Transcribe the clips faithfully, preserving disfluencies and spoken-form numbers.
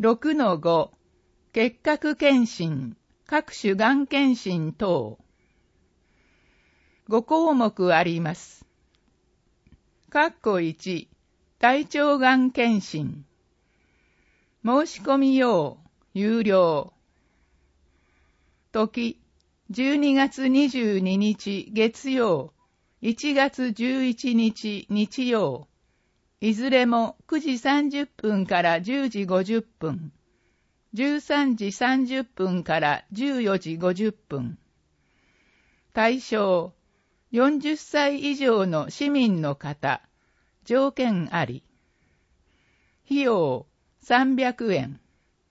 ろくのご 結核検診、各種がん検診等。ご項目あります。括弧いち、大腸がん検診。申し込み用、有料。時、じゅうにがつにじゅうににち月曜、いちがつじゅういちにち日曜。いずれもくじさんじゅっぷんからじゅうじごじゅっぷん、じゅうさんじさんじゅっぷんからじゅうよじごじゅっぷん。対象、よんじゅっさい以上の市民の方、条件あり。費用、さんびゃくえん。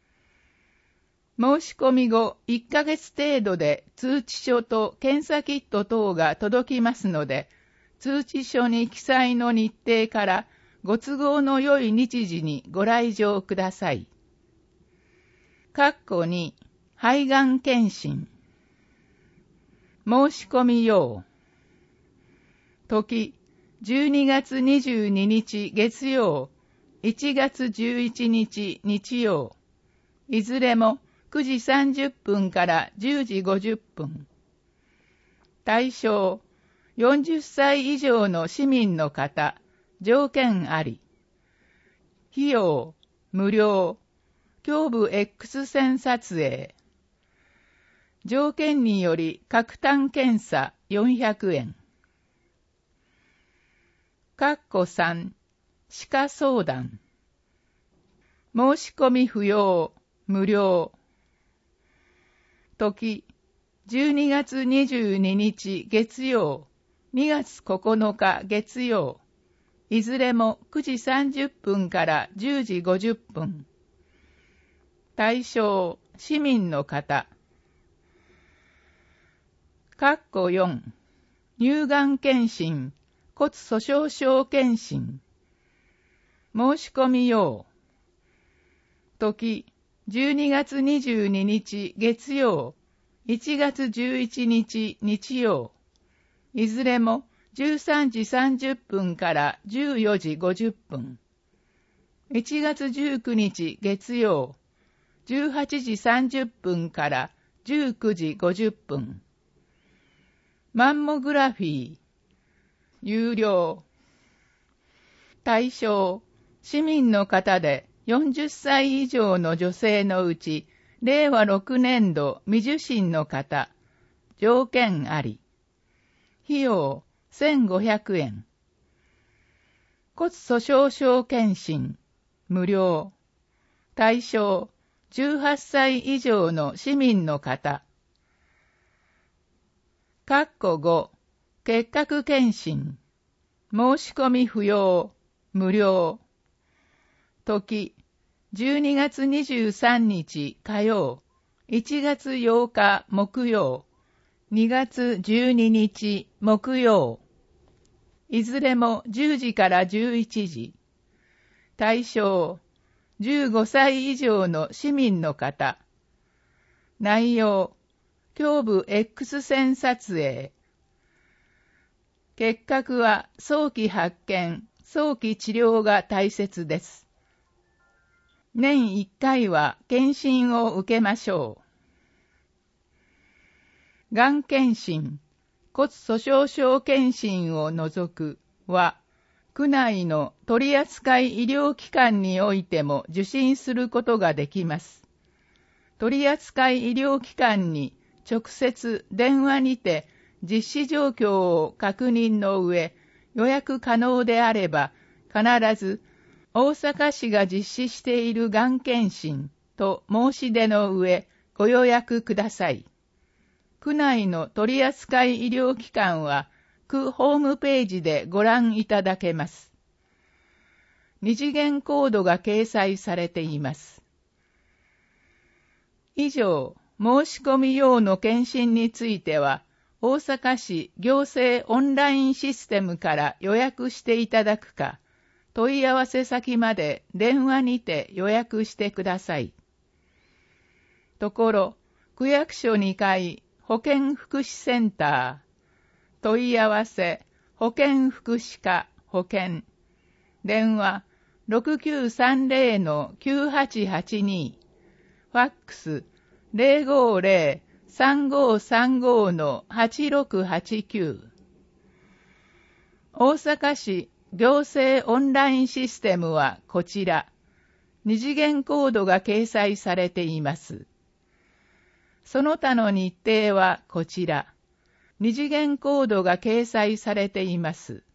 申し込み後いっかげつ程度で通知書と検査キット等が届きますので、通知書に記載の日程からご都合の良い日時にご来場ください。括弧に、肺がん検診。申し込み用。時、じゅうにがつにじゅうににち月曜、いちがつじゅういちにち日曜。いずれもくじさんじゅっぷんからじゅうじごじゅっぷん。対象、よんじゅっさい以上の市民の方、条件あり。費用、無料。胸部 X 線撮影。条件により各単検査よんひゃくえん。括弧さん、歯科相談。申し込み不要、無料。時、じゅうにがつにじゅうににち月曜、にがつここのか月曜。いずれもくじさんじゅっぷんからじゅうじごじゅっぷん。対象、市民の方。括弧よん、乳がん検診、骨粗しょう症検診。申し込み用。時、じゅうにがつにじゅうににち月曜、いちがつじゅういちにち日曜。いずれもじゅうさんじさんじゅっぷんからじゅうよじごじゅっぷん。いちがつじゅうくにち月曜、じゅうはちじさんじゅっぷんからじゅうくじごじゅっぷん。マンモグラフィー、有料。対象、市民の方でよんじゅっさい以上の女性のうち、れいわろくねんど未受診の方、条件あり。費用、せんごひゃくえん。骨粗しょう症検診、無料。対象、じゅうはっさい以上の市民の方。括弧ご、結核検診。申し込み不要、無料。時、じゅうにがつにじゅうさんにち火曜、いちがつようか木曜、にがつじゅうににち木曜。いずれもじゅうじからじゅういちじ。対象、じゅうごさい以上の市民の方。内容、胸部 X 線撮影。結核は早期発見、早期治療が大切です。年いっかいは検診を受けましょう。がん検診、骨粗しょう症検診を除くは、区内の取扱医療機関においても受診することができます。取扱医療機関に直接電話にて実施状況を確認の上、予約可能であれば、必ず大阪市が実施しているがん検診と申し出の上、ご予約ください。区内の取扱医療機関は、区ホームページでご覧いただけます。二次元コードが掲載されています。以上、申し込み用の検診については、大阪市行政オンラインシステムから予約していただくか、問い合わせ先まで電話にて予約してください。ところ、区役所にかい保健福祉センター、問い合わせ、保健福祉課保健、電話ろくきゅうさんゼロのきゅうはちはちに、ファックス ゼロごゼロさんごさんごのはちろくはちきゅう。大阪市行政オンラインシステムはこちら。二次元コードが掲載されています。その他の日程はこちら。二次元コードが掲載されています。